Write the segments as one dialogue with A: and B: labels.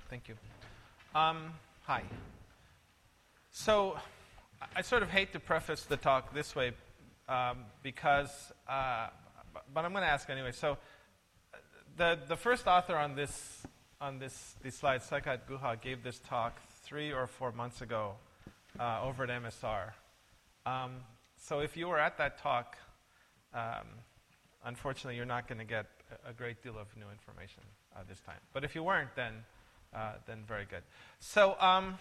A: Thank you. Hi. So I sort of hate to preface the talk this way because, but I'm going to ask anyway. So the first author on these slides, Saikat Guha, gave this talk 3 or 4 months ago over at MSR. So if you were at that talk, unfortunately, you're not going to get a great deal of new information this time. But if you weren't, then very good. So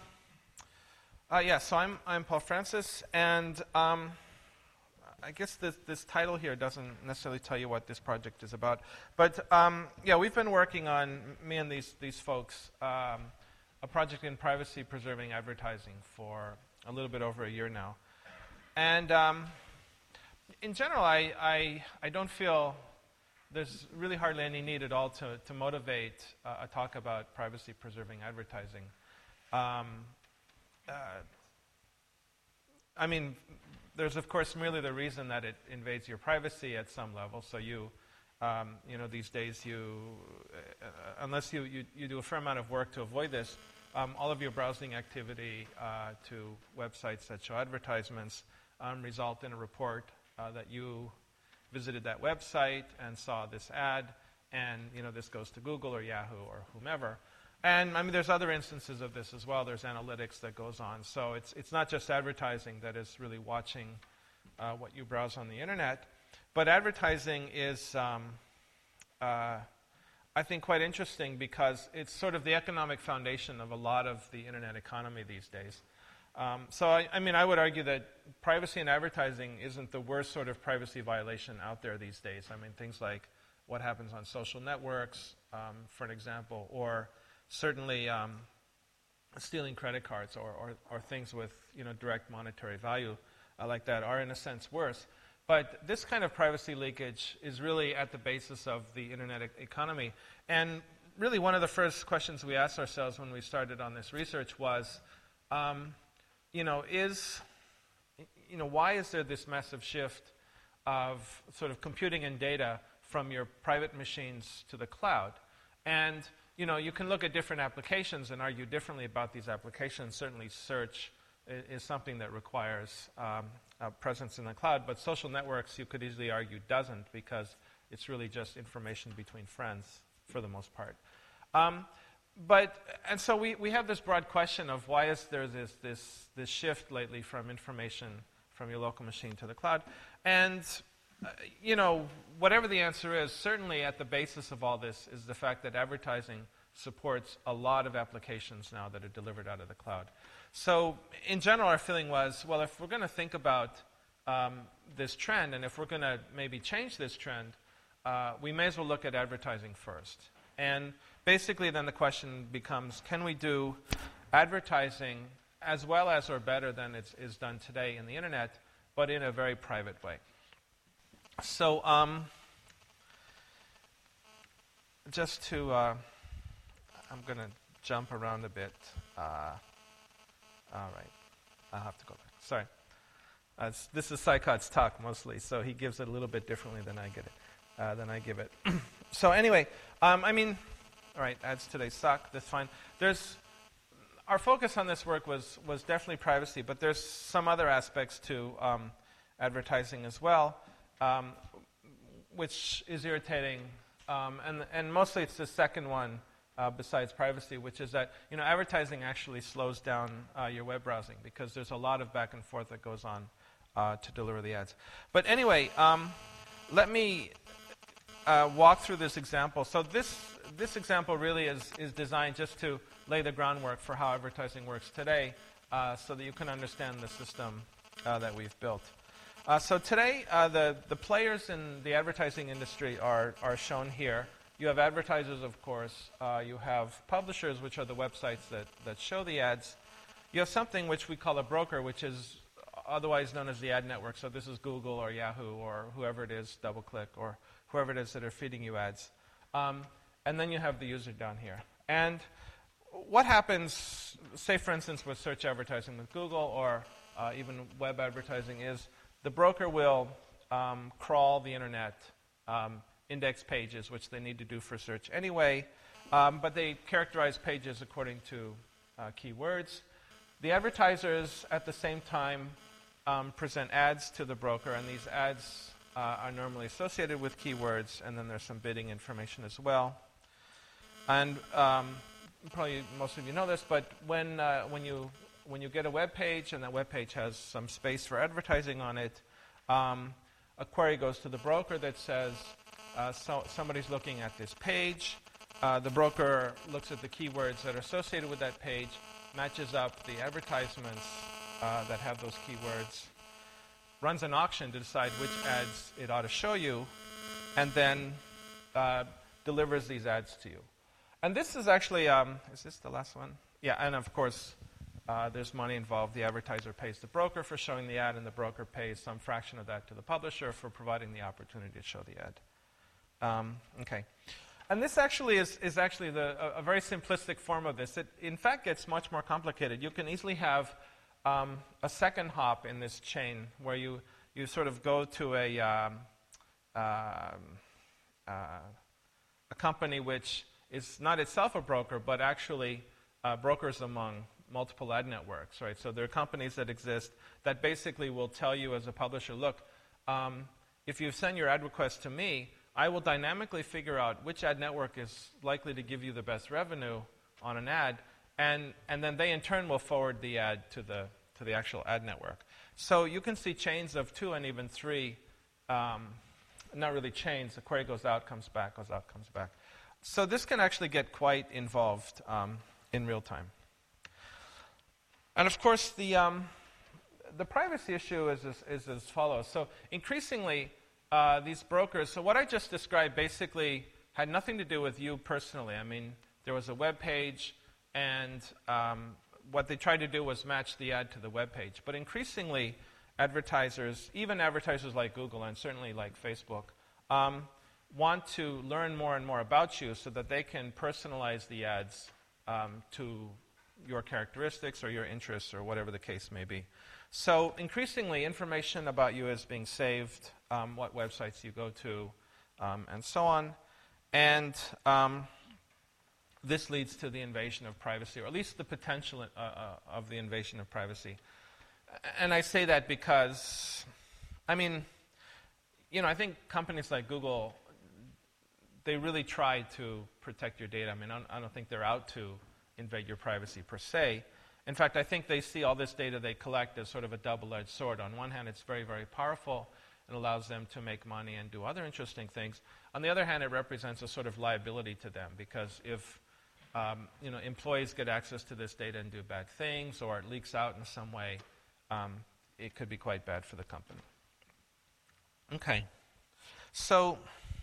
A: so I'm Paul Francis, and I guess this title here doesn't necessarily tell you what this project is about. But we've been working on, me and these folks, a project in privacy-preserving advertising for a little bit over a year now. And in general, I don't feel there's really hardly any need at all to motivate a talk about privacy-preserving advertising. I mean, there's of course merely the reason that it invades your privacy at some level. So these days unless you do a fair amount of work to avoid this, all of your browsing activity to websites that show advertisements result in a report that you visited that website and saw this ad, and this goes to Google or Yahoo or whomever. And I mean, there's other instances of this as well. There's analytics that goes on. So it's not just advertising that is really watching what you browse on the internet, but advertising is, I think, quite interesting because it's sort of the economic foundation of a lot of the internet economy these days. I would argue that privacy in advertising isn't the worst sort of privacy violation out there these days. I mean, things like what happens on social networks, for an example, or certainly stealing credit cards or things with direct monetary value like that are in a sense worse. But this kind of privacy leakage is really at the basis of the internet economy. And really one of the first questions we asked ourselves when we started on this research was, why is there this massive shift of sort of computing and data from your private machines to the cloud? And, you can look at different applications and argue differently about these applications. Certainly search is something that requires a presence in the cloud, but social networks, you could easily argue, doesn't, because it's really just information between friends for the most part. And so we have this broad question of why is there this shift lately from information from your local machine to the cloud? And, whatever the answer is, certainly at the basis of all this is the fact that advertising supports a lot of applications now that are delivered out of the cloud. So in general, our feeling was, well, if we're going to think about this trend, and if we're going to maybe change this trend, we may as well look at advertising first. And basically then the question becomes, can we do advertising as well as or better than is done today in the internet, but in a very private way? So just to, I'm going to jump around a bit. All right, I'll have to go back. Sorry. This is Saikat's talk mostly, so he gives it a little bit differently than I give it. So anyway, all right, ads today suck. That's fine. Our focus on this work was definitely privacy, but there's some other aspects to advertising as well, which is irritating, and mostly it's the second one besides privacy, which is that advertising actually slows down your web browsing because there's a lot of back and forth that goes on to deliver the ads. But anyway, let me walk through this example. So this example really is designed just to lay the groundwork for how advertising works today, so that you can understand the system that we've built. So today, the players in the advertising industry are shown here. You have advertisers, of course. You have publishers, which are the websites that show the ads. You have something which we call a broker, which is otherwise known as the ad network. So this is Google or Yahoo or whoever it is, DoubleClick, or whoever it is that are feeding you ads. And then you have the user down here. And what happens, say for instance with search advertising with Google or even web advertising, is the broker will crawl the internet, index pages, which they need to do for search anyway, but they characterize pages according to keywords. The advertisers, at the same time, present ads to the broker, and these ads are normally associated with keywords, and then there's some bidding information as well. And probably most of you know this, but when you get a web page and that web page has some space for advertising on it, a query goes to the broker that says somebody's looking at this page. The broker looks at the keywords that are associated with that page, matches up the advertisements that have those keywords, runs an auction to decide which ads it ought to show you, and then delivers these ads to you. And this is actually, is this the last one? Yeah, and of course, there's money involved. The advertiser pays the broker for showing the ad, and the broker pays some fraction of that to the publisher for providing the opportunity to show the ad. Okay. And this actually is actually a very simplistic form of this. It, in fact, gets much more complicated. You can easily have a second hop in this chain where you sort of go to a company which is not itself a broker, but actually brokers among multiple ad networks, right? So there are companies that exist that basically will tell you as a publisher, look, if you send your ad request to me, I will dynamically figure out which ad network is likely to give you the best revenue on an ad, and then they in turn will forward the ad to the actual ad network. So you can see chains of 2 and even 3, not really chains. The query goes out, comes back, goes out, comes back. So this can actually get quite involved in real time. And of course, the privacy issue is as follows. So increasingly, these brokers, so what I just described basically had nothing to do with you personally. I mean, there was a web page, and what they tried to do was match the ad to the web page. But increasingly, advertisers, even advertisers like Google and certainly like Facebook, want to learn more and more about you so that they can personalize the ads to your characteristics or your interests or whatever the case may be. So increasingly, information about you is being saved, what websites you go to, and so on. And this leads to the invasion of privacy, or at least the potential of the invasion of privacy. And I say that because, I mean, I think companies like Google, they really try to protect your data. I mean, I don't think they're out to invade your privacy per se. In fact, I think they see all this data they collect as sort of a double-edged sword. On one hand, it's very, very powerful and allows them to make money and do other interesting things. On the other hand, it represents a sort of liability to them, because if employees get access to this data and do bad things, or it leaks out in some way, it could be quite bad for the company. Okay. So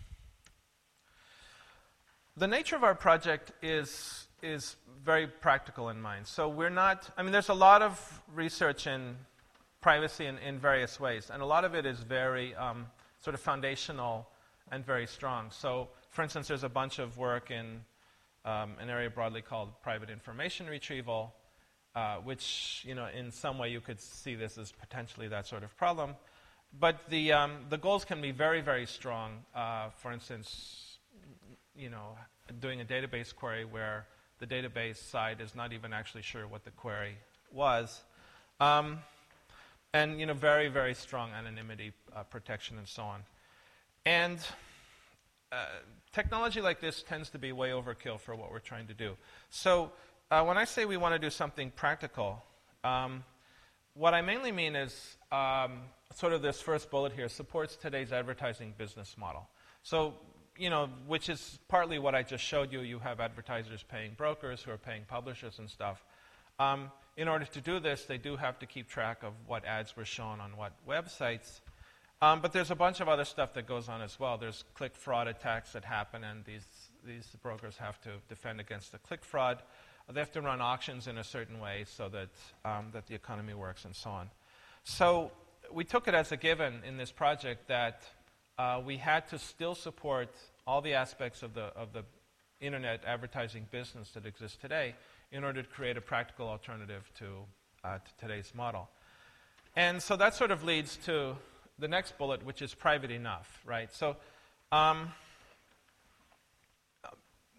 A: the nature of our project is very practical in mind. So we're not, there's a lot of research in privacy in various ways, and a lot of it is very sort of foundational and very strong. So, for instance, there's a bunch of work in an area broadly called private information retrieval, which, in some way you could see this as potentially that sort of problem. But the goals can be very, very strong. For instance, doing a database query where the database side is not even actually sure what the query was. And, very, very strong anonymity protection and so on. And technology like this tends to be way overkill for what we're trying to do. So when I say we want to do something practical, what I mainly mean is sort of this first bullet here, supports today's advertising business model. So, which is partly what I just showed you. You have advertisers paying brokers who are paying publishers and stuff. In order to do this, they do have to keep track of what ads were shown on what websites. But there's a bunch of other stuff that goes on as well. There's click fraud attacks that happen, and these brokers have to defend against the click fraud. They have to run auctions in a certain way so that that the economy works and so on. So we took it as a given in this project that we had to still support all the aspects of the internet advertising business that exists today in order to create a practical alternative to today's model. And so that sort of leads to the next bullet, which is private enough, right? So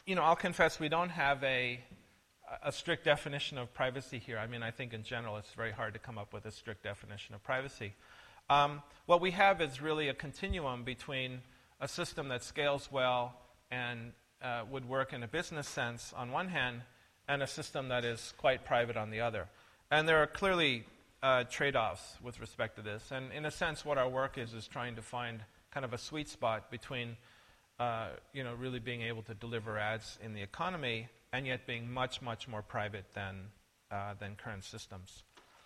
A: I'll confess we don't have a strict definition of privacy here. I mean, I think in general it's very hard to come up with a strict definition of privacy. What we have is really a continuum between a system that scales well and would work in a business sense on one hand, and a system that is quite private on the other. And there are clearly trade-offs with respect to this. And in a sense, what our work is trying to find kind of a sweet spot between really being able to deliver ads in the economy and yet being much, much more private than current systems.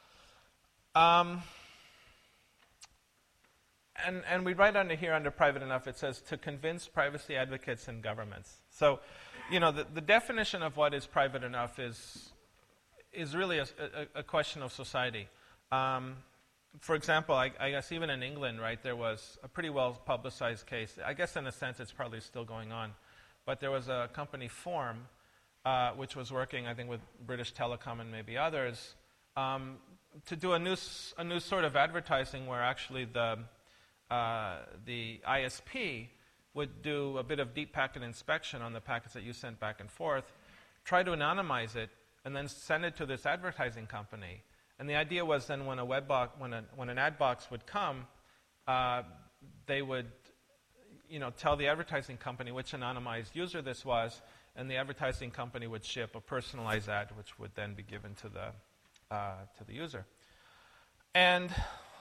A: And we write under here, under private enough, it says to convince privacy advocates and governments. So, the definition of what is private enough is really a question of society. For example, I guess even in England, right, there was a pretty well-publicized case. I guess in a sense it's probably still going on. But there was a company, Form, which was working, I think, with British Telecom and maybe others, to do a new sort of advertising where actually the ISP would do a bit of deep packet inspection on the packets that you sent back and forth, try to anonymize it, and then send it to this advertising company. And the idea was then when an ad box would come, they would tell the advertising company which anonymized user this was, and the advertising company would ship a personalized ad, which would then be given to the user. And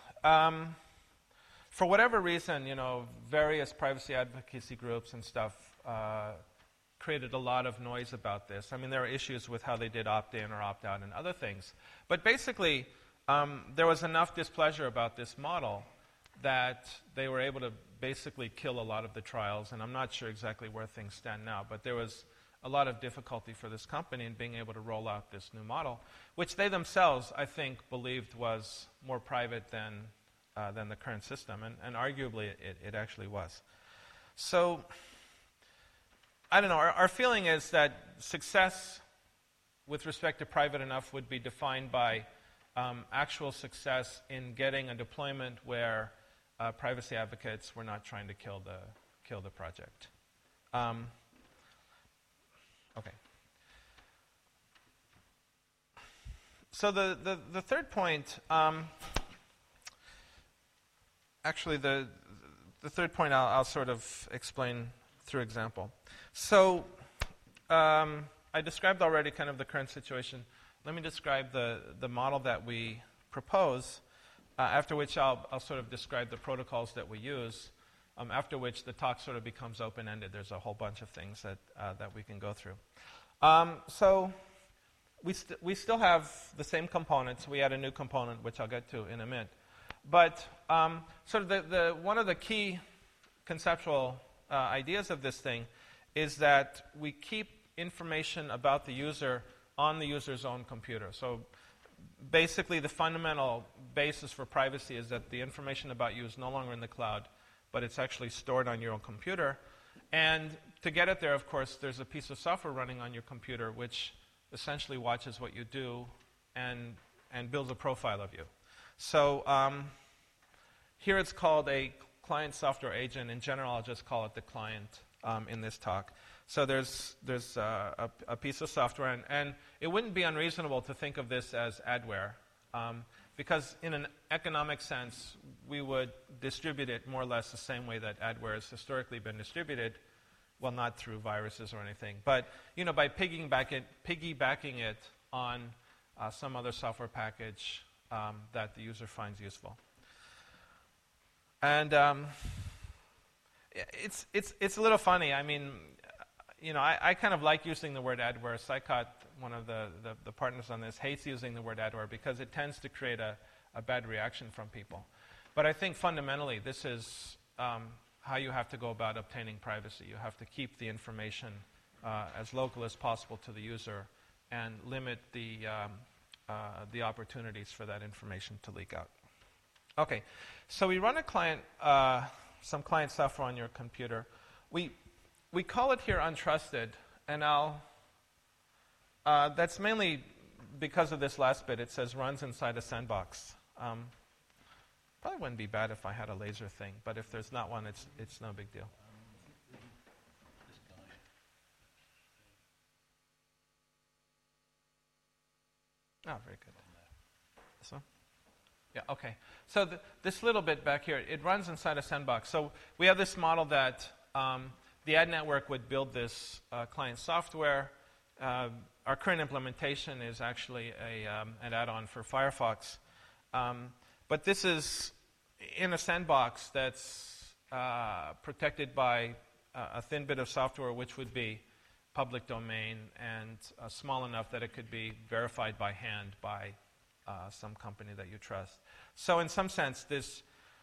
A: for whatever reason, various privacy advocacy groups and stuff created a lot of noise about this. I mean, there are issues with how they did opt-in or opt-out and other things. But basically, there was enough displeasure about this model that they were able to basically kill a lot of the trials. And I'm not sure exactly where things stand now, but there was a lot of difficulty for this company in being able to roll out this new model, which they themselves, I think, believed was more private than the current system. And arguably, it actually was. So I don't know. Our feeling is that success with respect to private enough would be defined by actual success in getting a deployment where privacy advocates were not trying to kill the project. Okay. So the third point, actually the third point I'll sort of explain through example. So I described already kind of the current situation. Let me describe the model that we propose, after which I'll sort of describe the protocols that we use, after which the talk sort of becomes open-ended. There's a whole bunch of things that we can go through. So we still have the same components. We add a new component, which I'll get to in a minute. But sort of one of the key conceptual ideas of this thing is that we keep information about the user on the user's own computer. So basically the fundamental basis for privacy is that the information about you is no longer in the cloud, but it's actually stored on your own computer. And to get it there, of course, there's a piece of software running on your computer which essentially watches what you do and builds a profile of you. So here it's called a client software agent. In general, I'll just call it the client in this talk. So there's a piece of software, and it wouldn't be unreasonable to think of this as adware, because in an economic sense, we would distribute it more or less the same way that adware has historically been distributed. Well, not through viruses or anything, but by piggybacking it on some other software package that the user finds useful. And it's a little funny. I mean, I kind of like using the word adware. Saikat, one of the partners on this, hates using the word adware because it tends to create a bad reaction from people. But I think fundamentally this is how you have to go about obtaining privacy. You have to keep the information as local as possible to the user and limit the opportunities for that information to leak out. Okay, so we run some client software on your computer. We call it here untrusted, and that's mainly because of this last bit. It says runs inside a sandbox. Probably wouldn't be bad if I had a laser thing, but if there's not one, it's no big deal. Oh, very good. This one? Yeah, okay. So this little bit back here, it runs inside a sandbox. So we have this model that the ad network would build this client software. Our current implementation is actually an add-on for Firefox. But this is in a sandbox that's protected by a thin bit of software, which would be public domain and small enough that it could be verified by hand by some company that you trust. So in some sense, this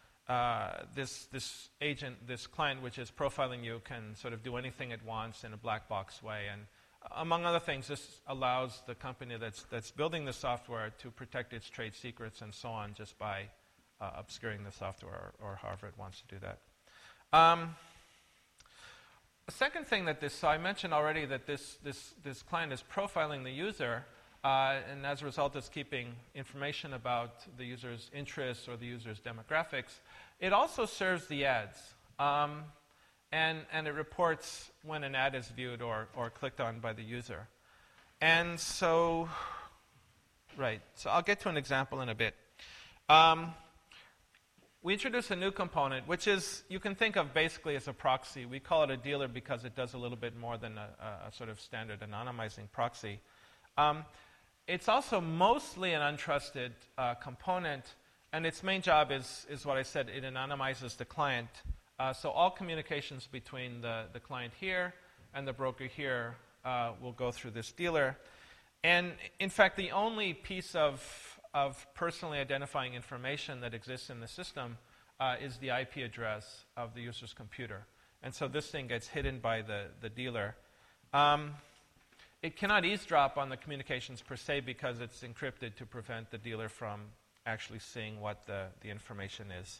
A: agent, this client which is profiling you, can sort of do anything it wants in a black box way. And among other things, this allows the company that's building the software to protect its trade secrets and so on just by obscuring the software or however it wants to do that. The second thing that so I mentioned already that this client is profiling the user, and as a result is keeping information about the user's interests or the user's demographics. It also serves the ads, and it reports when an ad is viewed or clicked on by the user. And so, right, so I'll get to an example in a bit. We introduce a new component, which is, you can think of basically as a proxy. We call it a dealer because it does a little bit more than a sort of standard anonymizing proxy. It's also mostly an untrusted component, and its main job is what I said. It anonymizes the client. So all communications between the client here and the broker here will go through this dealer. And in fact, the only piece of personally identifying information that exists in the system is the IP address of the user's computer. And so this thing gets hidden by the dealer. It cannot eavesdrop on the communications per se because it's encrypted to prevent the dealer from actually seeing what the information is.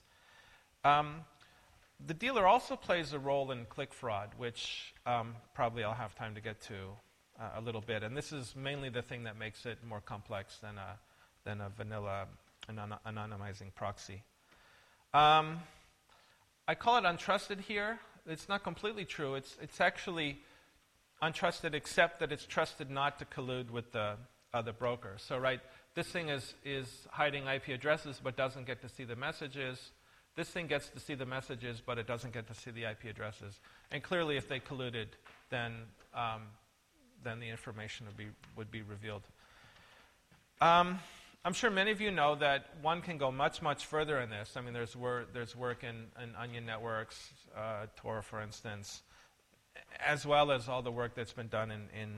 A: The dealer also plays a role in click fraud, which probably I'll have time to get to a little bit. And this is mainly the thing that makes it more complex than a vanilla anonymizing proxy. I call it untrusted here. It's not completely true. It's actually untrusted, except that it's trusted not to collude with the broker. So, right, this thing is hiding IP addresses but doesn't get to see the messages. This thing gets to see the messages, but it doesn't get to see the IP addresses. And clearly, if they colluded, then the information would be revealed. I'm sure many of you know that one can go much, much further in this. I mean, there's work in Onion Networks, Tor, for instance, as well as all the work that's been done in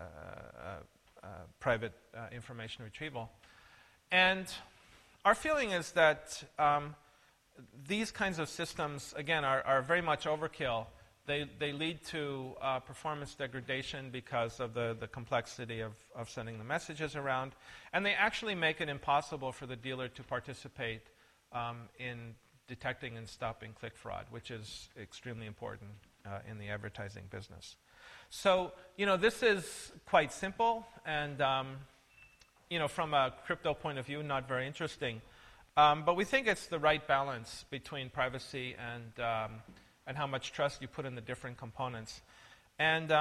A: private information retrieval. And our feeling is that these kinds of systems, again, are very much overkill. They lead to performance degradation because of the complexity of sending the messages around. And they actually make it impossible for the dealer to participate in detecting and stopping click fraud, which is extremely important in the advertising business. So, this is quite simple and, from a crypto point of view, not very interesting. But we think it's the right balance between privacy and how much trust you put in the different components. And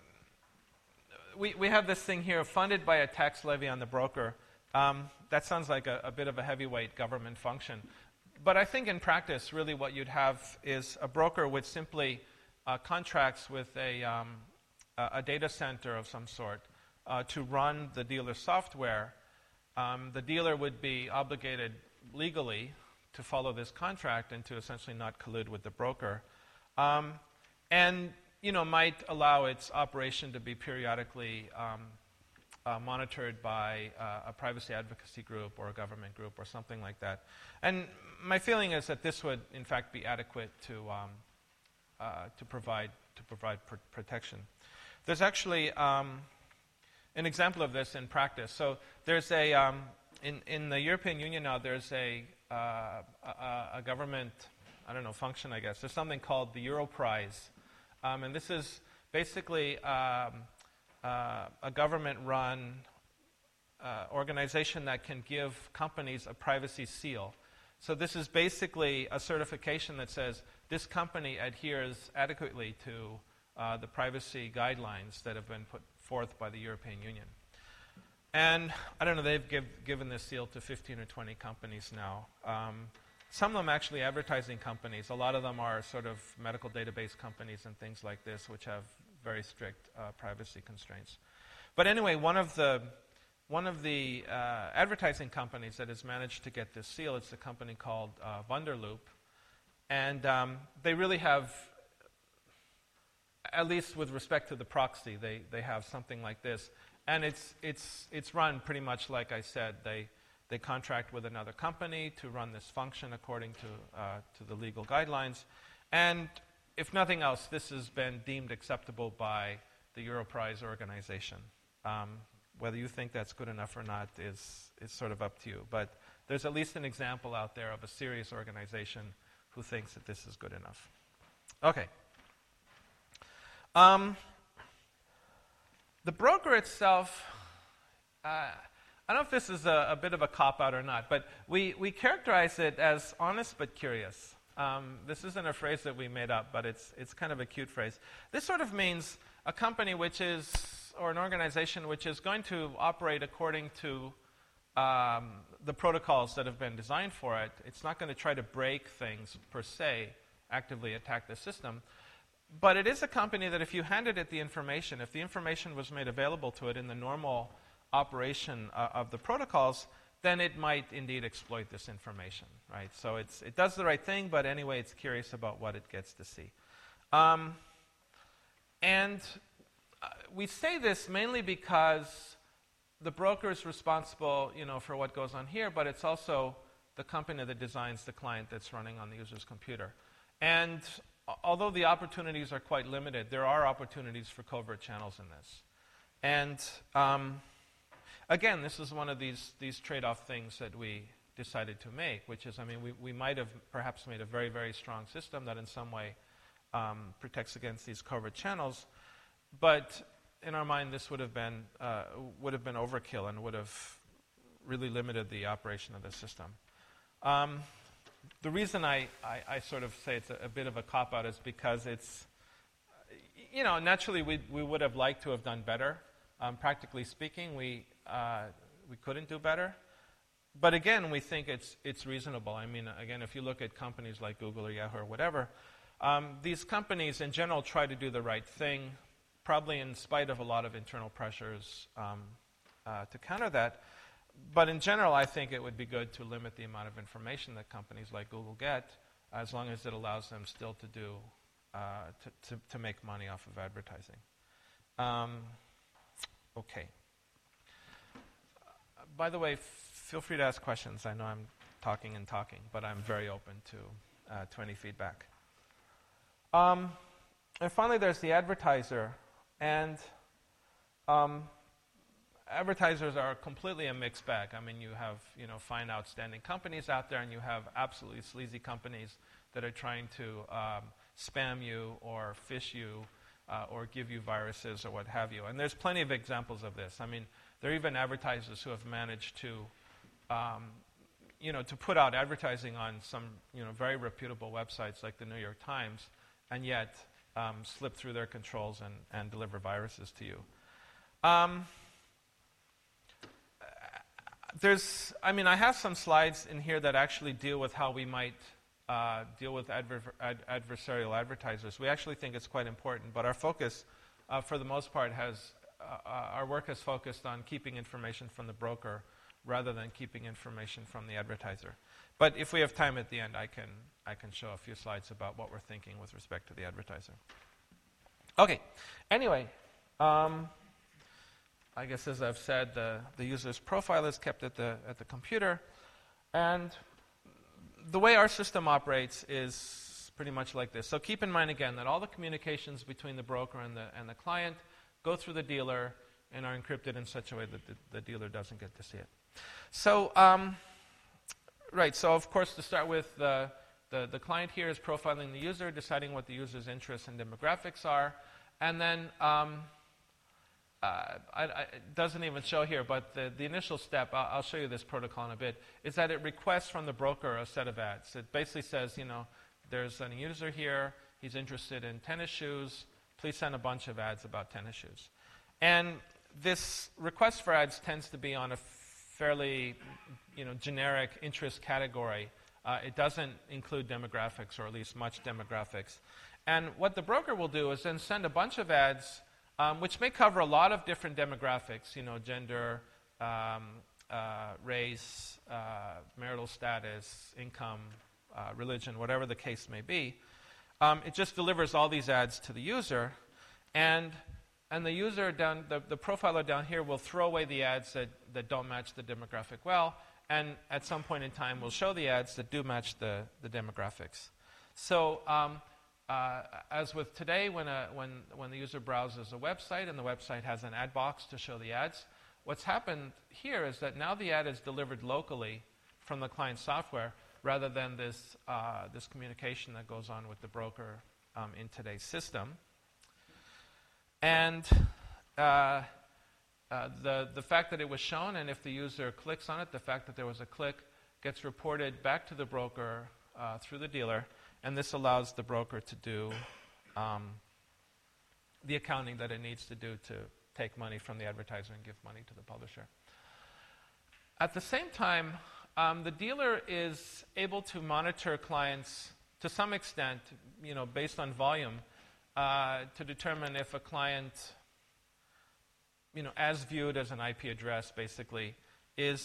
A: we have this thing here funded by a tax levy on the broker. That sounds like a bit of a heavyweight government function. But I think in practice, really what you'd have is a broker would simply contracts with a data center of some sort to run the dealer's software. The dealer would be obligated legally to follow this contract and to essentially not collude with the broker. And, might allow its operation to be periodically monitored by a privacy advocacy group or a government group or something like that. And my feeling is that this would, in fact, be adequate to provide protection. There's actually an example of this in practice. So there's in the European Union now, there's a government, function, I guess. There's something called the Europrize. And this is basically a government-run organization that can give companies a privacy seal. So this is basically a certification that says this company adheres adequately to the privacy guidelines that have been put forth by the European Union. And I don't know, they've given this seal to 15 or 20 companies now. Some of them actually advertising companies. A lot of them are sort of medical database companies and things like this, which have very strict privacy constraints. But anyway, one of the advertising companies that has managed to get this seal, it's a company called Wunderloop. And they really have, at least with respect to the proxy, they have something like this. And it's run pretty much like I said. They contract with another company to run this function according to the legal guidelines. And if nothing else, this has been deemed acceptable by the Europrize organization. Whether you think that's good enough or not is sort of up to you. But there's at least an example out there of a serious organization who thinks that this is good enough. Okay. The broker itself, I don't know if this is a bit of a cop-out or not, but we characterize it as honest but curious. This isn't a phrase that we made up, but it's kind of a cute phrase. This sort of means a company which is, or an organization which is going to operate according to the protocols that have been designed for it. It's not going to try to break things per se, actively attack the system. But it is a company that if you handed it the information, if the information was made available to it in the normal operation of the protocols, then it might indeed exploit this information, right? So it does the right thing, but anyway, it's curious about what it gets to see. We say this mainly because the broker is responsible, for what goes on here, but it's also the company that designs the client that's running on the user's computer. And although the opportunities are quite limited, there are opportunities for covert channels in this. And again, this is one of these trade-off things that we decided to make, which is, we might have perhaps made a very, very strong system that in some way protects against these covert channels, but in our mind, this would have been overkill and would have really limited the operation of the system. The reason I sort of say it's a bit of a cop-out is because it's, naturally we would have liked to have done better. Practically speaking, we couldn't do better. But again, we think it's reasonable. Again, if you look at companies like Google or Yahoo or whatever, these companies in general try to do the right thing, probably in spite of a lot of internal pressures to counter that. But in general, I think it would be good to limit the amount of information that companies like Google get, as long as it allows them still to do to make money off of advertising. Okay. By the way, feel free to ask questions. I know I'm talking, but I'm very open to any feedback. And finally, there's the advertiser. And advertisers are completely a mixed bag. You have fine, outstanding companies out there, and you have absolutely sleazy companies that are trying to spam you or phish you or give you viruses or what have you. And there's plenty of examples of this. There are even advertisers who have managed to to put out advertising on some very reputable websites like the New York Times, and yet slip through their controls and deliver viruses to you. I have some slides in here that actually deal with how we might deal with adversarial advertisers. We actually think it's quite important, but our focus, for the most part, our work has focused on keeping information from the broker rather than keeping information from the advertiser. But if we have time at the end, I can show a few slides about what we're thinking with respect to the advertiser. Okay. Anyway, I guess as I've said, the user's profile is kept at the computer, and the way our system operates is pretty much like this. So keep in mind again that all the communications between the broker and the client go through the dealer and are encrypted in such a way that the dealer doesn't get to see it. So, right. So of course, to start with, the client here is profiling the user, deciding what the user's interests and demographics are, and then it doesn't even show here, but the initial step, I'll show you this protocol in a bit, is that it requests from the broker a set of ads. It basically says, there's a user here, he's interested in tennis shoes, please send a bunch of ads about tennis shoes. And this request for ads tends to be on a fairly generic interest category. It doesn't include demographics, or at least much demographics. And what the broker will do is then send a bunch of ads, which may cover a lot of different demographics, gender, race, marital status, income, religion, whatever the case may be. It just delivers all these ads to the user, and the user the profiler down here will throw away the ads that don't match the demographic well, and at some point in time will show the ads that do match the demographics. So as with today, when the user browses a website and the website has an ad box to show the ads, what's happened here is that now the ad is delivered locally from the client software rather than this communication that goes on with the broker in today's system. And the fact that it was shown, and if the user clicks on it, the fact that there was a click gets reported back to the broker through the dealer, and this allows the broker to do the accounting that it needs to do to take money from the advertiser and give money to the publisher. At the same time, the dealer is able to monitor clients to some extent, based on volume, to determine if a client, as viewed as an IP address, basically, is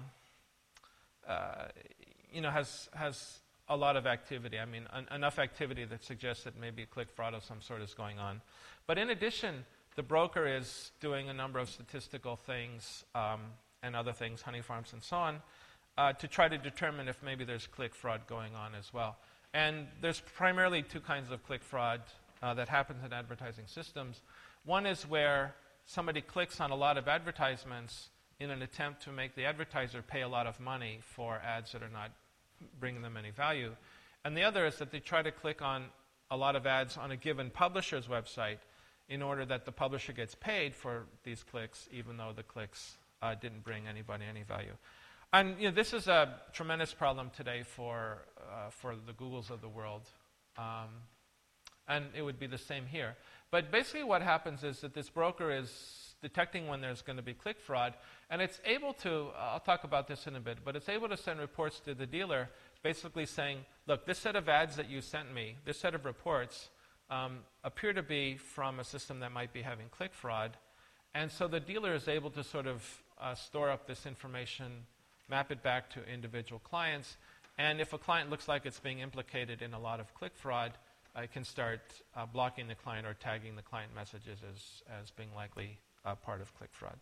A: has a lot of activity. I mean, enough activity that suggests that maybe click fraud of some sort is going on. But in addition, the broker is doing a number of statistical things and other things, honey farms and so on, to try to determine if maybe there's click fraud going on as well. And there's primarily two kinds of click fraud that happens in advertising systems. One is where somebody clicks on a lot of advertisements in an attempt to make the advertiser pay a lot of money for ads that are not bringing them any value. And the other is that they try to click on a lot of ads on a given publisher's website in order that the publisher gets paid for these clicks, even though the clicks didn't bring anybody any value. And this is a tremendous problem today for the Googles of the world. And it would be the same here. But basically what happens is that this broker is detecting when there's going to be click fraud, and it's able to, I'll talk about this in a bit, but it's able to send reports to the dealer basically saying, look, this set of ads that you sent me, this set of reports, appear to be from a system that might be having click fraud. And so the dealer is able to sort of store up this information, map it back to individual clients, and if a client looks like it's being implicated in a lot of click fraud, I can start blocking the client or tagging the client messages as being likely part of click fraud.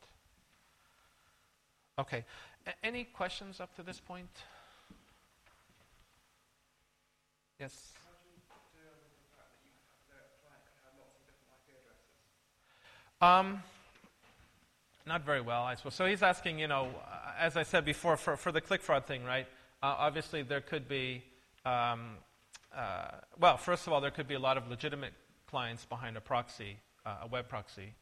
A: Okay. Any questions up to this point? Yes?
B: How do you deal with the fact that the client could have lots of different IP addresses?
A: Not very well, I suppose. So he's asking, as I said before, for the click fraud thing, right? Obviously, there could be well, first of all, there could be a lot of legitimate clients behind a proxy, a web proxy,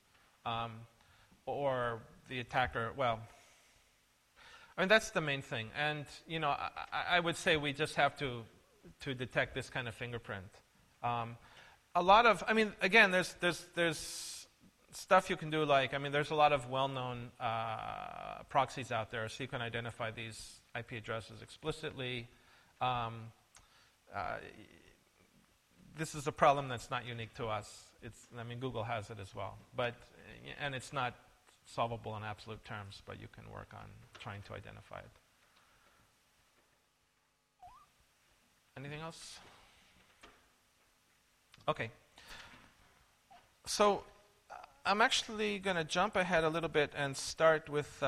A: or the attacker. Well, I mean, that's the main thing. And, I would say we just have to detect this kind of fingerprint. A lot of, I mean, again, there's stuff you can do there's a lot of well-known proxies out there, so you can identify these IP addresses explicitly. This is a problem that's not unique to us. Google has it as well. And it's not solvable in absolute terms, but you can work on trying to identify it. Anything else? Okay. So I'm actually going to jump ahead a little bit and start with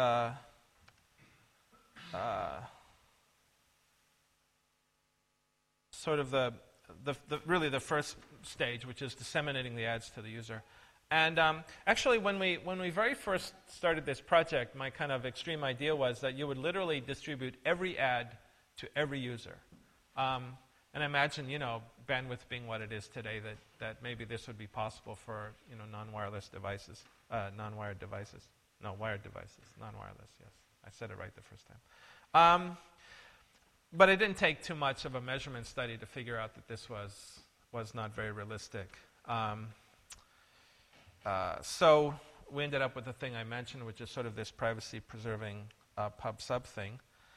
A: sort of really the first stage, which is disseminating the ads to the user. And actually, when we very first started this project, my kind of extreme idea was that you would literally distribute every ad to every user. And imagine, bandwidth being what it is today, that maybe this would be possible for, non-wireless devices, non-wired devices. No, wired devices, non-wireless, yes. I said it right the first time. But it didn't take too much of a measurement study to figure out that this was not very realistic. So we ended up with the thing I mentioned, which is sort of this privacy-preserving pub-sub thing.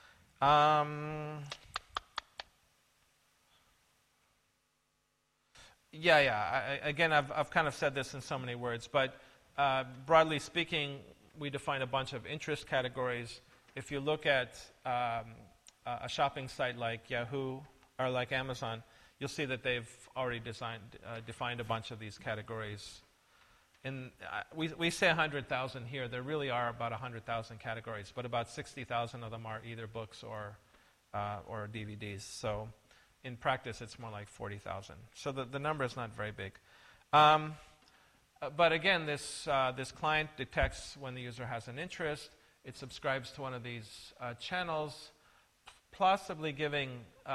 A: Again, I've kind of said this in so many words, but broadly speaking, we define a bunch of interest categories. If you look at a shopping site like Yahoo or like Amazon, you'll see that they've already defined a bunch of these categories. We say 100,000 here. There really are about 100,000 categories, but about 60,000 of them are either books or DVDs. So in practice, it's more like 40,000. So the number is not very big. But again, this client detects when the user has an interest. It subscribes to one of these channels, possibly giving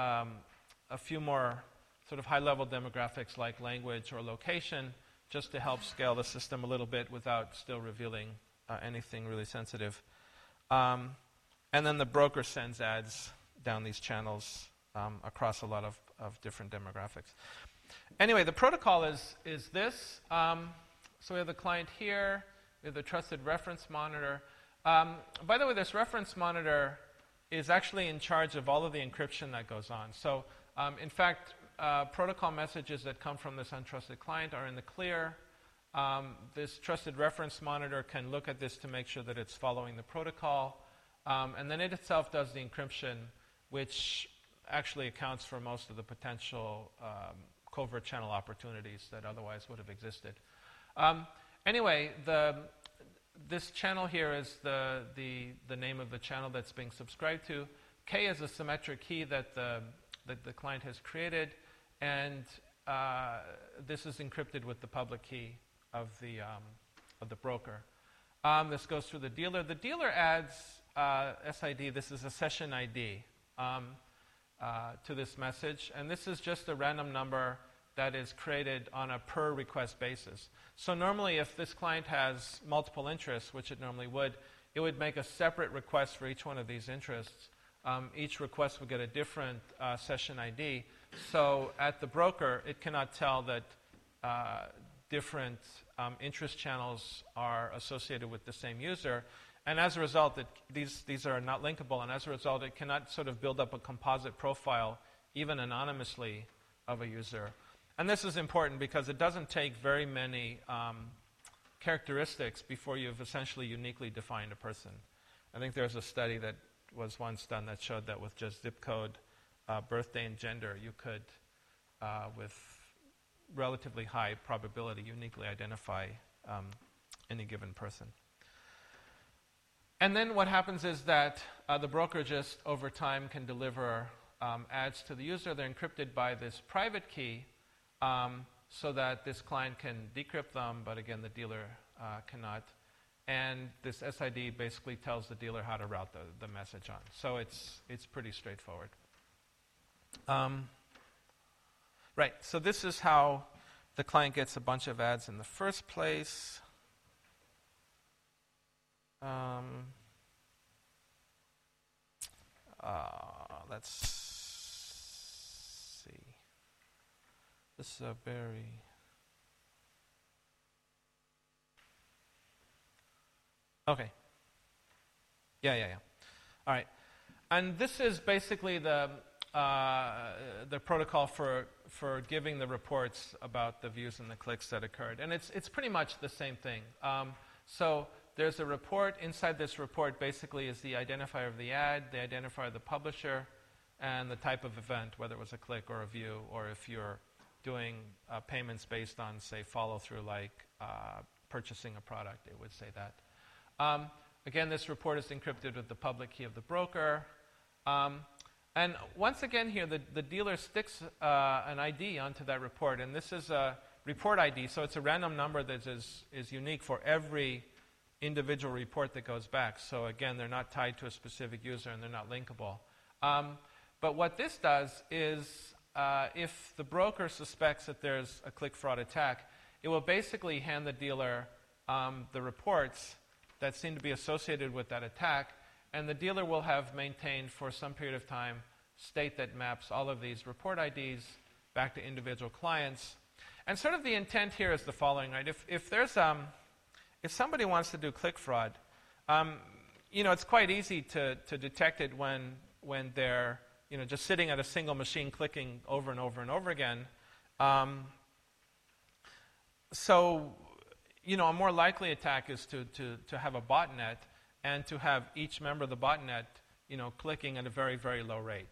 A: a few more sort of high-level demographics like language or location, just to help scale the system a little bit without still revealing anything really sensitive. And then the broker sends ads down these channels across a lot of different demographics. Anyway, the protocol is this. So we have the client here. We have the trusted reference monitor. By the way, this reference monitor is actually in charge of all of the encryption that goes on. So in fact, protocol messages that come from this untrusted client are in the clear. This trusted reference monitor can look at this to make sure that it's following the protocol. And then it itself does the encryption, which actually accounts for most of the potential covert channel opportunities that otherwise would have existed. Anyway, this channel here is the name of the channel that's being subscribed to. K is a symmetric key that the client has created, and this is encrypted with the public key of the broker. This goes through the dealer. The dealer adds SID. This is a session ID to this message, and this is just a random number that is created on a per request basis. So normally, if this client has multiple interests, which it normally would, it would make a separate request for each one of these interests. Each request would get a different session ID. So at the broker, it cannot tell that different interest channels are associated with the same user. And as a result, these are not linkable. And as a result, it cannot sort of build up a composite profile, even anonymously, of a user. And this is important because it doesn't take very many characteristics before you've essentially uniquely defined a person. I think there's a study that was once done that showed that with just zip code, birthday, and gender, you could, with relatively high probability, uniquely identify any given person. And then what happens is that the broker just, over time, can deliver ads to the user. They're encrypted by this private key so that this client can decrypt them, but again, the dealer cannot. And this SID basically tells the dealer how to route the message on. So it's pretty straightforward. Right, so this is how the client gets a bunch of ads in the first place. Let's see. This is a very... Okay. Yeah. All right. And this is basically the protocol for giving the reports about the views and the clicks that occurred. And it's pretty much the same thing. So there's a report. Inside this report basically is the identifier of the ad, the identifier of the publisher, and the type of event, whether it was a click or a view, or if you're doing payments based on, say, follow-through, like purchasing a product, it would say that. Again, this report is encrypted with the public key of the broker. And once again here, the dealer sticks an ID onto that report. And this is a report ID, so it's a random number that is unique for every individual report that goes back. So again, they're not tied to a specific user and they're not linkable. But what this does is if the broker suspects that there's a click fraud attack, it will basically hand the dealer the reports that seem to be associated with that attack, and the dealer will have maintained for some period of time state that maps all of these report IDs back to individual clients. And sort of the intent here is the following, right? If there's if somebody wants to do click fraud, it's quite easy to detect it when they're just sitting at a single machine clicking over and over and over again. So a more likely attack is to have a botnet and to have each member of the botnet clicking at a very, very low rate.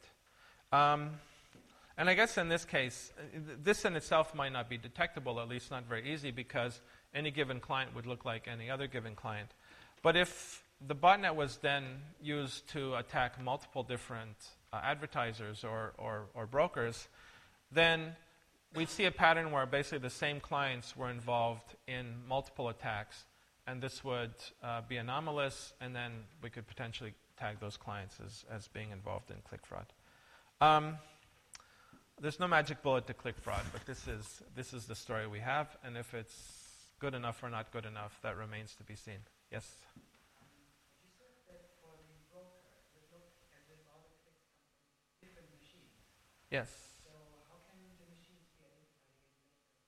A: And I guess in this case, this in itself might not be detectable, at least not very easy, because any given client would look like any other given client. But if the botnet was then used to attack multiple different advertisers or brokers, then we'd see a pattern where basically the same clients were involved in multiple attacks, and this would be anomalous, and then we could potentially tag those clients as being involved in click fraud. There's no magic bullet to click fraud, but this is the story we have, and if it's good enough or not good enough, that remains to be seen. Yes?
B: You said that for the broker, it would look as if all the clicks come from different machines.
A: Yes.
B: So how can the machines be identified against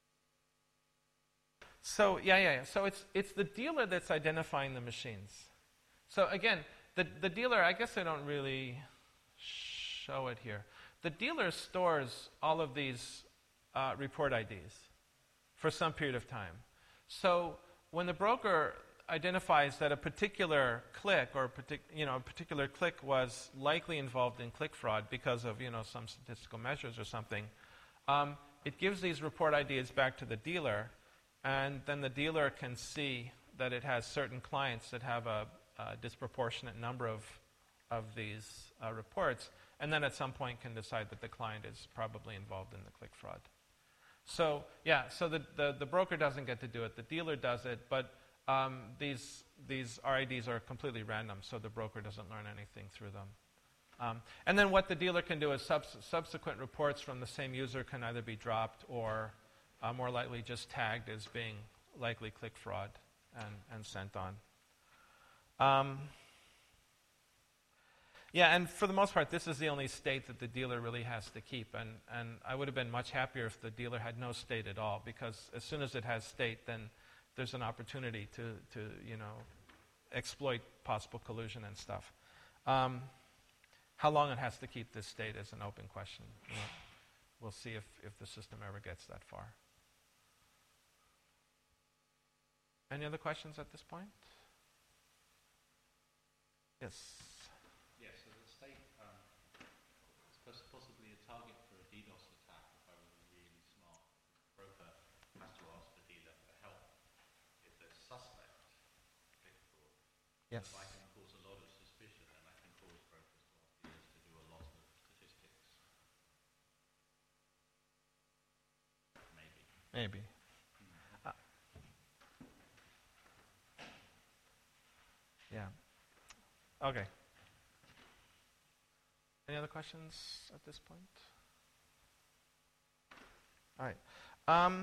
B: later?
A: So yeah. So it's the dealer that's identifying the machines. So again, the dealer, I guess I don't really show it here. The dealer stores all of these report IDs for some period of time. So when the broker identifies that a particular click or a particular click was likely involved in click fraud because of some statistical measures or something, it gives these report IDs back to the dealer, and then the dealer can see that it has certain clients that have a disproportionate number of these reports, and then at some point can decide that the client is probably involved in the click fraud. So the broker doesn't get to do it, the dealer does it, but these RIDs are completely random, so the broker doesn't learn anything through them. And then what the dealer can do is subsequent reports from the same user can either be dropped or more likely just tagged as being likely click fraud and sent on. And for the most part, this is the only state that the dealer really has to keep. And I would have been much happier if the dealer had no state at all, because as soon as it has state, then there's an opportunity to exploit possible collusion and stuff. How long it has to keep this state is an open question. We'll see if the system ever gets that far. Any other questions at this point? Yes.
C: Yes, so the state is possibly a target for a DDoS attack if I was really smart. The broker has to ask the dealer for help if there's suspect click fraud.
A: Yes.
C: If I can cause a lot of suspicion, then I can cause brokers to ask dealers to do a lot of statistics.
A: Maybe. Yeah. Okay. Any other questions at this point? All right.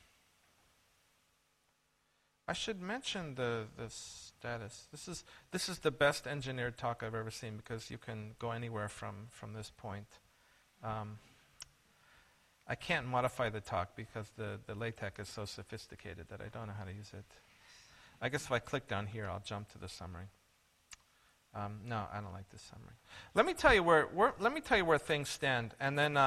A: I should mention the status. This is the best engineered talk I've ever seen, because you can go anywhere from this point. I can't modify the talk because the LaTeX is so sophisticated that I don't know how to use it. I guess if I click down here, I'll jump to the summary. No, I don't like this summary. Let me tell you where things stand, and then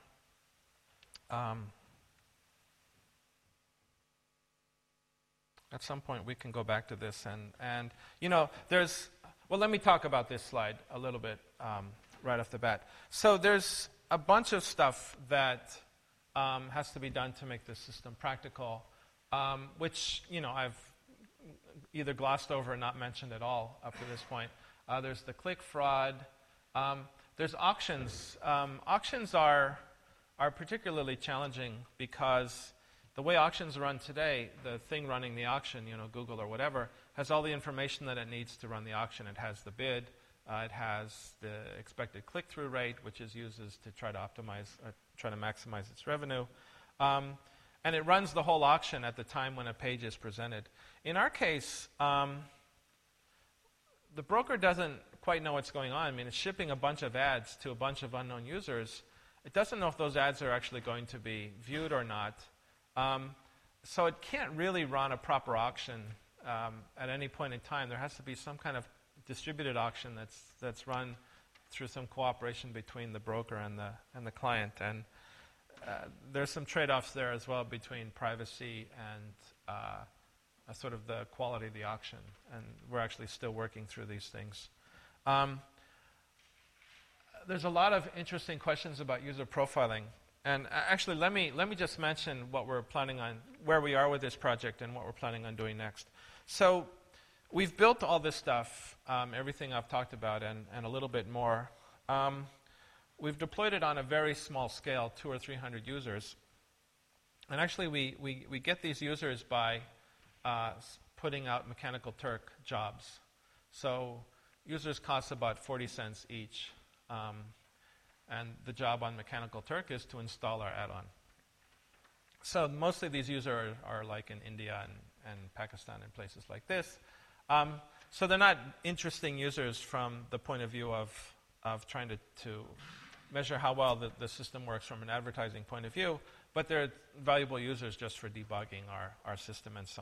A: at some point we can go back to this and there's. Well, let me talk about this slide a little bit right off the bat. So there's a bunch of stuff that has to be done to make this system practical, which I've either glossed over or not mentioned at all up to this point. There's the click fraud. There's auctions. Auctions are particularly challenging because the way auctions run today, the thing running the auction, Google or whatever, has all the information that it needs to run the auction. It has the bid. It has the expected click-through rate, which it uses to try to maximize its revenue. And it runs the whole auction at the time when a page is presented. In our case, the broker doesn't quite know what's going on. I mean, it's shipping a bunch of ads to a bunch of unknown users. It doesn't know if those ads are actually going to be viewed or not. So it can't really run a proper auction at any point in time, there has to be some kind of distributed auction that's run through some cooperation between the broker and the client. And there's some trade-offs there as well between privacy and sort of the quality of the auction. And we're actually still working through these things. There's a lot of interesting questions about user profiling. And actually, let me just mention what we're planning on, where we are with this project and what we're planning on doing next. So we've built all this stuff, everything I've talked about and a little bit more. We've deployed it on a very small scale, 200 or 300 users. And actually, we get these users by putting out Mechanical Turk jobs. So users cost about 40 cents each. And the job on Mechanical Turk is to install our add-on. So mostly these users are like in India and Pakistan and places like this. So they're not interesting users from the point of view of trying to measure how well the system works from an advertising point of view, but they're valuable users just for debugging our system and so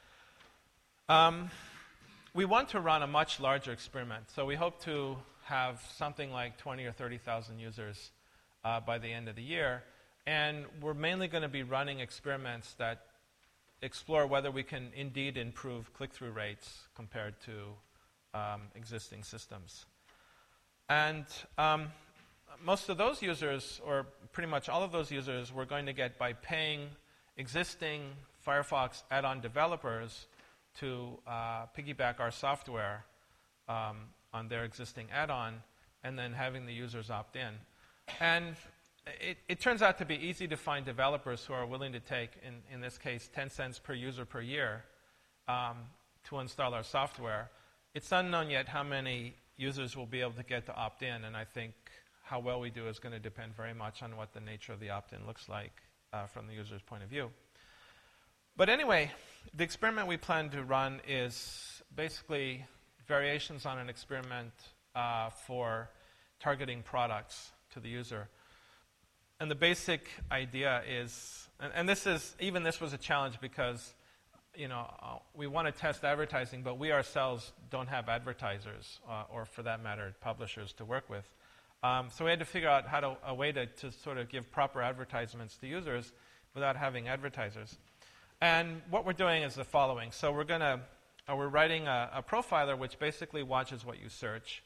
A: on. We want to run a much larger experiment. So we hope to have something like 20 or 30,000 users by the end of the year. And we're mainly going to be running experiments that explore whether we can indeed improve click-through rates compared to existing systems. And most of those users, or pretty much all of those users, we're going to get by paying existing Firefox add-on developers to piggyback our software on their existing add-on, and then having the users opt in. And it turns out to be easy to find developers who are willing to take, in this case, 10 cents per user per year to install our software. It's unknown yet how many users will be able to get to opt in, and I think how well we do is going to depend very much on what the nature of the opt-in looks like from the user's point of view. But anyway, the experiment we plan to run is basically variations on an experiment for targeting products to the user. And the basic idea is, and this was a challenge because, we want to test advertising, but we ourselves don't have advertisers, or for that matter, publishers to work with. So we had to figure out a way to sort of give proper advertisements to users without having advertisers. And what we're doing is the following. So we're writing a profiler which basically watches what you search.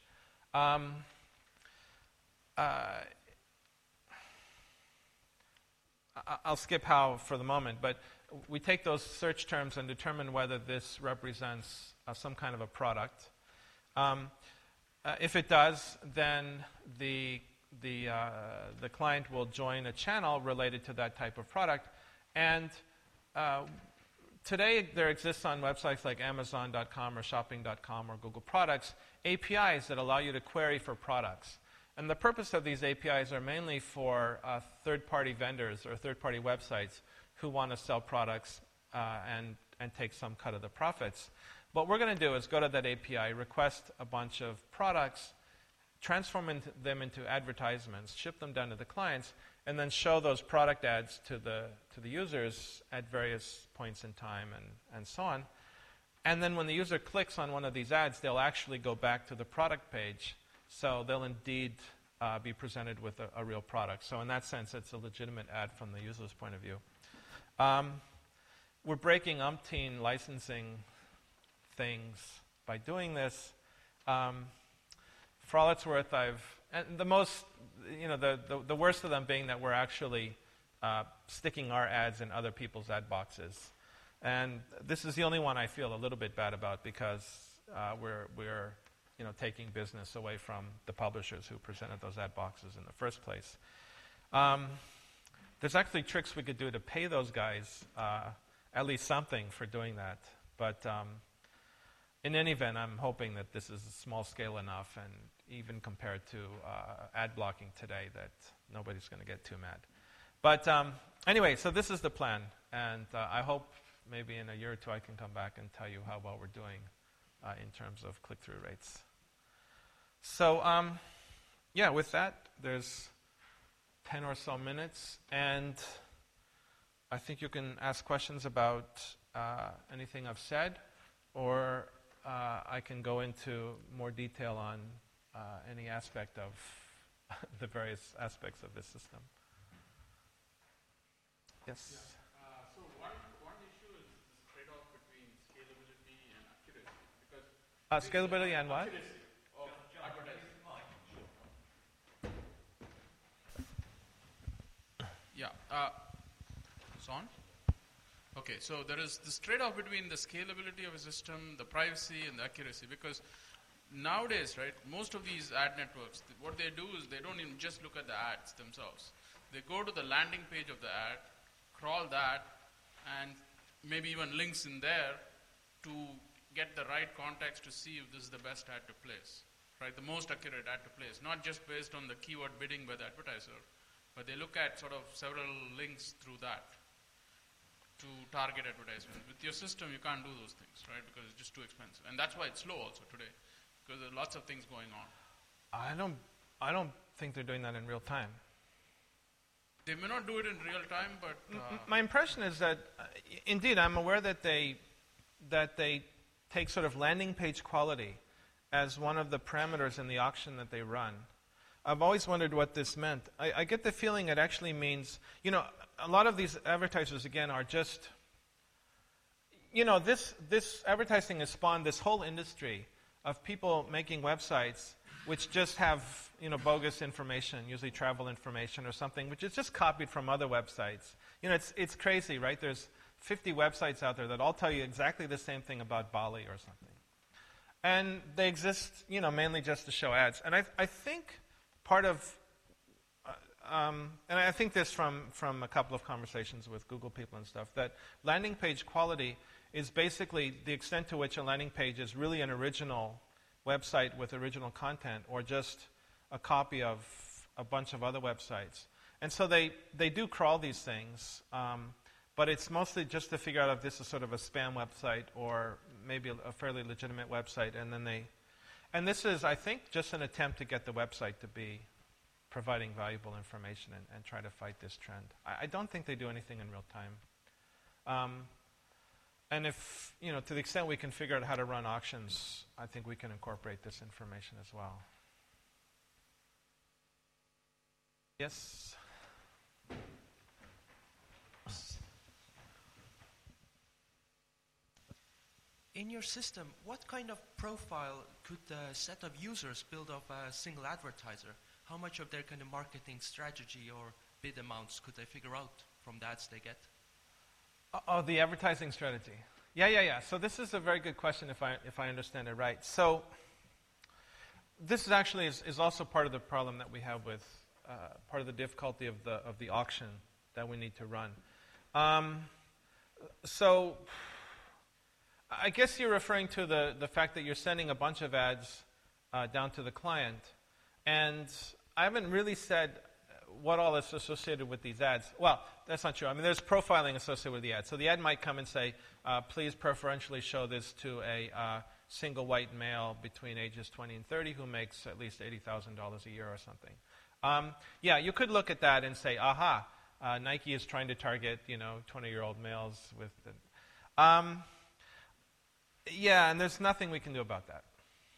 A: I'll skip how for the moment, but we take those search terms and determine whether this represents some kind of a product. If it does, then the client will join a channel related to that type of product. And today, there exists on websites like Amazon.com or Shopping.com or Google Products APIs that allow you to query for products. And the purpose of these APIs are mainly for third-party vendors or third-party websites who want to sell products and take some cut of the profits. What we're going to do is go to that API, request a bunch of products, transform them into advertisements, ship them down to the clients, and then show those product ads to the users at various points in time and so on. And then when the user clicks on one of these ads, they'll actually go back to the product page. So they'll indeed be presented with a real product. So in that sense, it's a legitimate ad from the user's point of view. We're breaking umpteen licensing things by doing this. For all it's worth, and the most, the worst of them being that we're actually sticking our ads in other people's ad boxes. And this is the only one I feel a little bit bad about because we're taking business away from the publishers who presented those ad boxes in the first place. There's actually tricks we could do to pay those guys at least something for doing that. But in any event, I'm hoping that this is small scale enough, and even compared to ad blocking today, that nobody's going to get too mad. But anyway, so this is the plan, and I hope maybe in a year or two I can come back and tell you how well we're doing in terms of click-through rates. So with that, there's 10 or so minutes, and I think you can ask questions about anything I've said, or I can go into more detail on any aspect of the various aspects of this system. Yes?
D: Yeah. So one issue is this trade-off between scalability and accuracy. Because
A: Scalability and what?
D: accuracy of advertising. Yeah. It's on? Okay, so there is this trade-off between the scalability of a system, the privacy, and the accuracy. Because nowadays, right, most of these ad networks, what they do is they don't even just look at the ads themselves. They go to the landing page of the ad, crawl that, and maybe even links in there to get the right context to see if this is the best ad to place, right? The most accurate ad to place, not just based on the keyword bidding by the advertiser, but they look at sort of several links through that to target advertisement. With your system, you can't do those things, right? Because it's just too expensive. And that's why it's slow also today, because there are lots of things going on.
A: I don't think they're doing that in real time.
D: They may not do it in real time, but...
A: My impression is that, indeed, I'm aware that they take sort of landing page quality as one of the parameters in the auction that they run. I've always wondered what this meant. I get the feeling it actually means, a lot of these advertisers, again, are just, this advertising has spawned this whole industry of people making websites which just have, bogus information, usually travel information or something, which is just copied from other websites. It's crazy, right? There's 50 websites out there that all tell you exactly the same thing about Bali or something. And they exist, mainly just to show ads. And I think part of, and I think this from a couple of conversations with Google people and stuff, that landing page quality is basically the extent to which a landing page is really an original website with original content or just a copy of a bunch of other websites. And so they do crawl these things, but it's mostly just to figure out if this is sort of a spam website or maybe a fairly legitimate website. And this is, I think, just an attempt to get the website to be providing valuable information and try to fight this trend. I don't think they do anything in real time. And if, to the extent we can figure out how to run auctions, I think we can incorporate this information as well. Yes?
E: In your system, what kind of profile could a set of users build of a single advertiser? How much of their kind of marketing strategy or bid amounts could they figure out from the ads they get?
A: Oh, the advertising strategy. Yeah. So this is a very good question if I understand it right. So this is actually is also part of the problem that we have with part of the difficulty of the auction that we need to run. So I guess you're referring to the fact that you're sending a bunch of ads down to the client, and I haven't really said what all is associated with these ads. Well, that's not true. I mean, there's profiling associated with the ad. So the ad might come and say, please preferentially show this to a single white male between ages 20 and 30 who makes at least $80,000 a year or something. You could look at that and say, aha, Nike is trying to target, 20-year-old males with... and there's nothing we can do about that.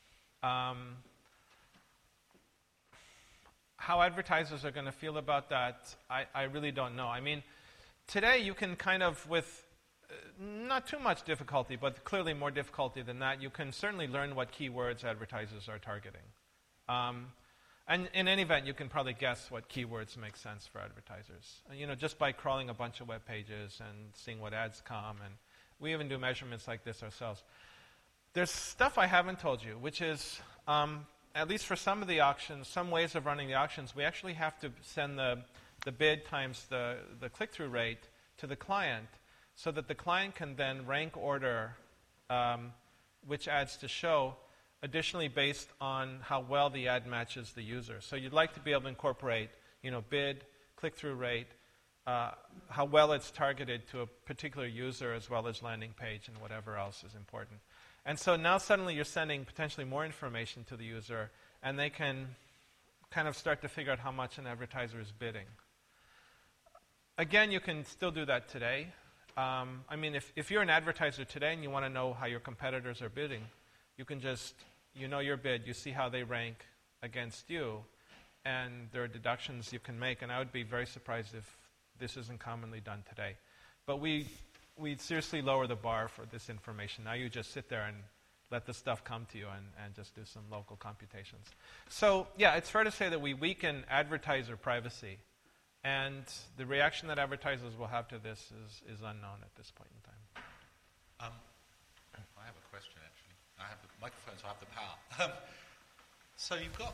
A: How advertisers are going to feel about that, I really don't know. I mean, today you can kind of, with not too much difficulty, but clearly more difficulty than that, you can certainly learn what keywords advertisers are targeting. And in any event, you can probably guess what keywords make sense for advertisers. Just by crawling a bunch of web pages and seeing what ads come, and we even do measurements like this ourselves. There's stuff I haven't told you, which is... at least for some of the auctions, some ways of running the auctions, we actually have to send the bid times the click-through rate to the client so that the client can then rank order which ads to show, additionally based on how well the ad matches the user. So you'd like to be able to incorporate, bid, click-through rate, how well it's targeted to a particular user as well as landing page and whatever else is important. And so now suddenly you're sending potentially more information to the user, and they can kind of start to figure out how much an advertiser is bidding. Again, you can still do that today. I mean, if you're an advertiser today and you want to know how your competitors are bidding, you can just, you know your bid, you see how they rank against you, and there are deductions you can make. And I would be very surprised if this isn't commonly done today. But we seriously lower the bar for this information. Now you just sit there and let the stuff come to you and just do some local computations. So, yeah, it's fair to say that we weaken advertiser privacy. And the reaction that advertisers will have to this is unknown at this point in time.
C: I have a question, actually. I have the microphone, so I have the power. So you've got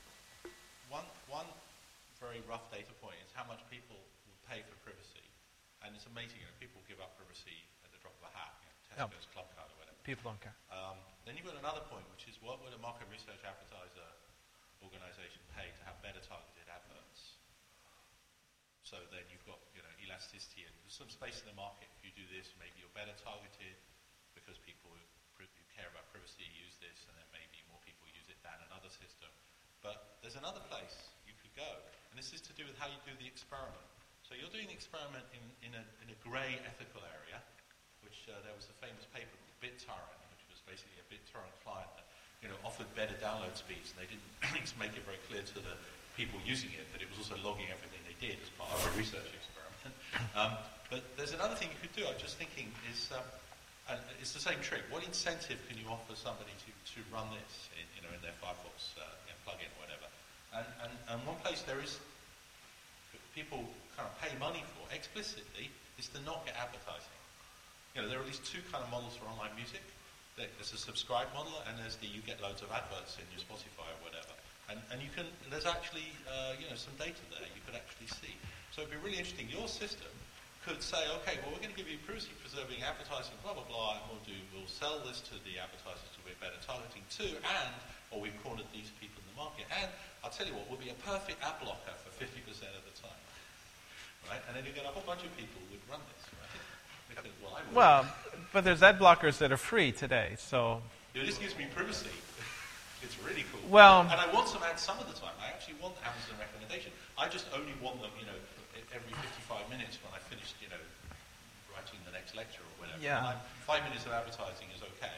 C: one very rough data point is how much people will pay for privacy. And it's amazing, people give up privacy at the drop of a hat, Tesco's Club Card or whatever.
A: People don't care.
C: Then you've got another point, which is what would a market research advertiser organization pay to have better targeted adverts? So then you've got elasticity, and there's some space in the market. If you do this, maybe you're better targeted because people who care about privacy use this, and then maybe more people use it than another system. But there's another place you could go, and this is to do with how you do the experiment. So you're doing the experiment in a grey ethical area, which there was a famous paper called BitTorrent, which was basically a BitTorrent client that offered better download speeds, and they didn't make it very clear to the people using it that it was also logging everything they did as part of a research experiment. But there's another thing you could do, I'm just thinking, is it's the same trick. What incentive can you offer somebody to run this in their Firefox plugin or whatever? And one place there is people kind of pay money for explicitly is to not get advertising. There are at least two kind of models for online music. There's a subscribe model, and there's you get loads of adverts in your Spotify or whatever. And you can, there's actually, some data there you could actually see. So it'd be really interesting. Your system could say, okay, well, we're going to give you privacy-preserving advertising, blah, blah, blah, and we'll sell this to the advertisers to be better targeting too, or we've cornered these people in the market. And I'll tell you what, we'll be a perfect ad blocker for 50% of the time. Right? And then you get a whole bunch of people who would run this, right? Because,
A: well, but there's ad blockers that are free today, so...
C: This gives me privacy. It's really cool.
A: Well,
C: and I want some ads some of the time. I actually want Amazon recommendation. I just only want them, every 55 minutes when I finish, writing the next lecture or whatever.
A: Yeah.
C: 5 minutes of advertising is okay.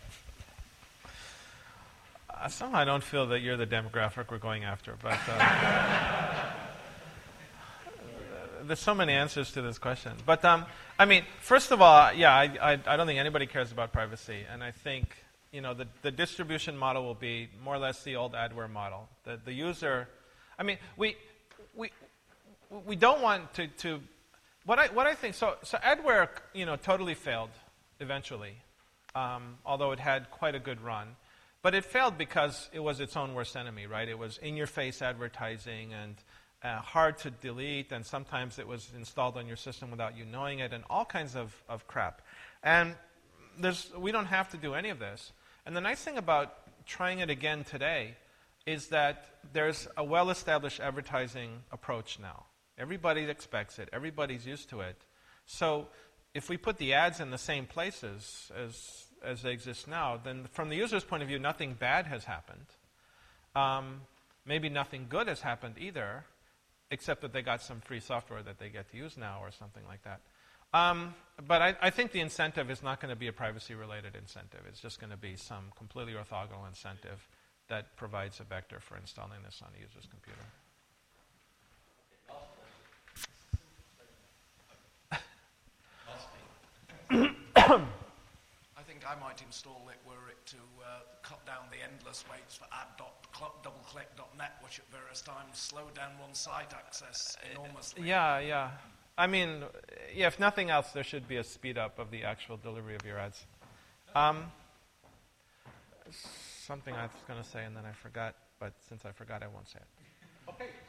A: Somehow I don't feel that you're the demographic we're going after, but there's so many answers to this question. But, first of all, yeah, I don't think anybody cares about privacy, and I think... the distribution model will be more or less the old adware model. The user, we don't want to what I think. So adware, totally failed eventually, although it had quite a good run, but it failed because it was its own worst enemy, right? It was in-your-face advertising and hard to delete, and sometimes it was installed on your system without you knowing it, and all kinds of crap. And we don't have to do any of this. And the nice thing about trying it again today is that there's a well-established advertising approach now. Everybody expects it. Everybody's used to it. So if we put the ads in the same places as they exist now, then from the user's point of view, nothing bad has happened. Maybe nothing good has happened either, except that they got some free software that they get to use now or something like that. But I think the incentive is not going to be a privacy-related incentive. It's just going to be some completely orthogonal incentive that provides a vector for installing this on a user's computer.
F: I think I might install it were it to cut down the endless waits for ad.doubleclick.net, which at various times slow down one site access enormously.
A: Yeah. If nothing else, there should be a speed up of the actual delivery of your ads. Something I was going to say and then I forgot, but since I forgot, I won't say it.
C: Okay.